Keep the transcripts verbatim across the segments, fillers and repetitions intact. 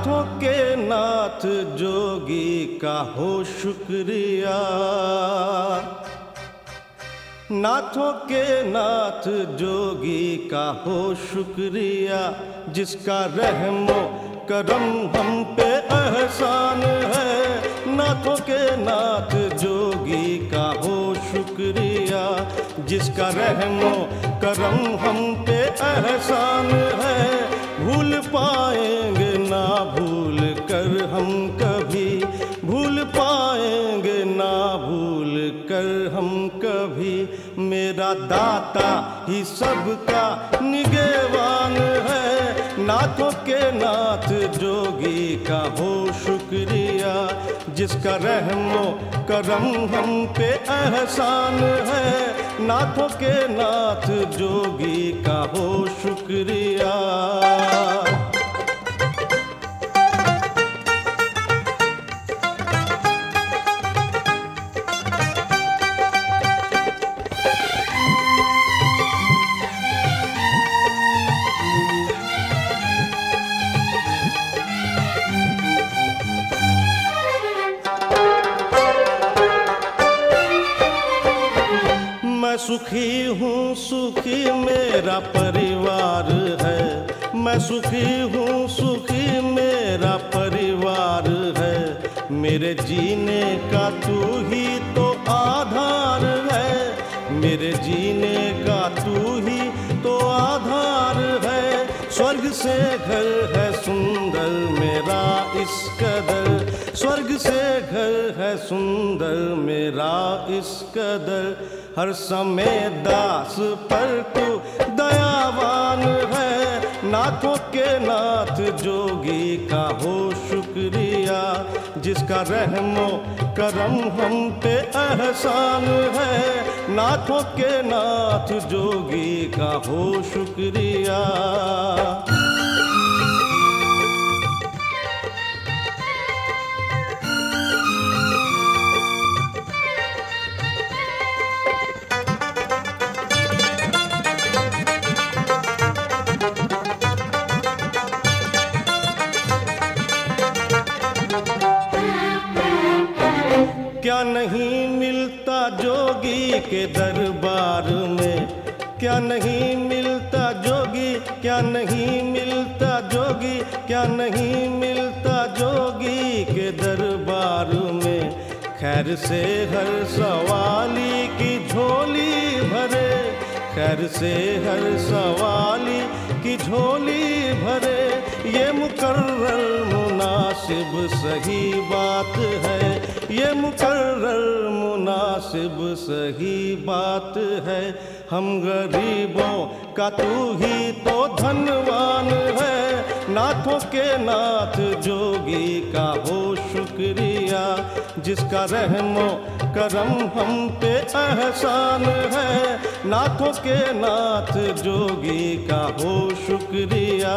नाथों के नाथ जोगी का हो शुक्रिया, नाथों के नाथ जोगी का हो शुक्रिया, जिसका रहमो करम हम पे एहसान है। नाथों के नाथ जोगी का हो शुक्रिया, जिसका रहमो करम हम पे एहसान है। भूल पाएंगे ना भूल कर हम कभी, भूल पाएंगे ना भूल कर हम कभी, मेरा दाता ही सबका निगहबान है। नाथों के नाथ जोगी का हो शुक्रिया, जिसका रहमो करम हम पे एहसान है। नाथों के नाथ जोगी का हो शुक्रिया। मैं सुखी हूँ सुखी मेरा परिवार है, मैं सुखी हूँ सुखी मेरा परिवार है। मेरे जीने का तू ही तो आधार है, मेरे जीने का तू ही तो आधार है। स्वर्ग से घर है सुंदर मेरा इस कदर, स्वर्ग से घर है सुंदर मेरा इस कदर। हर समय दास पर तू दयावान है। नाथों के नाथ जोगी का हो शुक्रिया, जिसका रहमो करम हम पे एहसान है। नाथों के नाथ जोगी का हो शुक्रिया। क्या नहीं मिलता जोगी के दरबार में, क्या नहीं मिलता जोगी, क्या नहीं मिलता जोगी, क्या नहीं मिलता जोगी के दरबार में। खैर से हर सवाली की झोली भरे, खैर से हर सवाली की झोली भरे। ये मुकर्रर मुनासिब सही बात है, ये मुकर्रर मुनासिब सही बात है। हम गरीबों का तू ही तो धनवान है। नाथों के नाथ जोगी का हो शुक्रिया, जिसका रहमो करम हम पे एहसान है। नाथों के नाथ जोगी का हो शुक्रिया।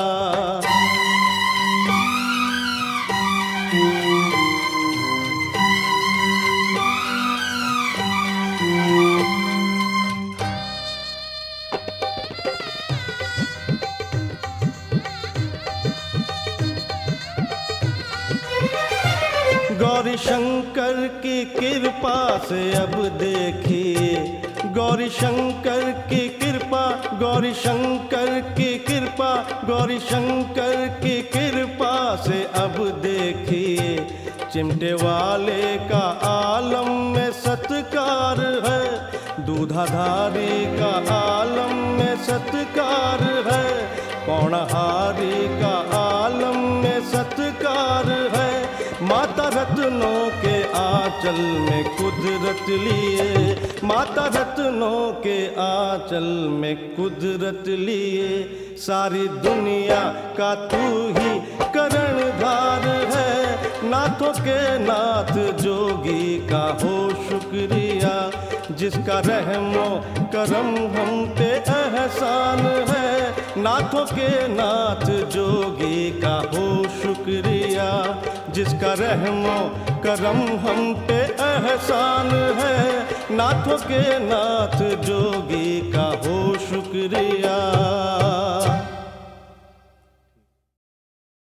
गौरी शंकर की कृपा से अब देखिए, गौरी शंकर की कृपा, गौरी शंकर की कृपा, गौरी शंकर की कृपा से अब देखिए। चिमटे वाले का आलम में सत्कार है, दूधाधारी का आलम में सत्कार है। पौणहारी का आलम में सत्कार है। माता रत्नों के आंचल में कुदरत लिए, माता रत्नों के आंचल में कुदरत लिए। सारी दुनिया का तू ही करणधार है। नाथों के नाथ जोगी का हो शुक्रिया, जिसका रहमो करम हम पे एहसान है। नाथों के नाथ जोगी का हो शुक्रिया, जिसका रहमो करम हम पे एहसान है। नाथों के नाथ जोगी का हो शुक्रिया।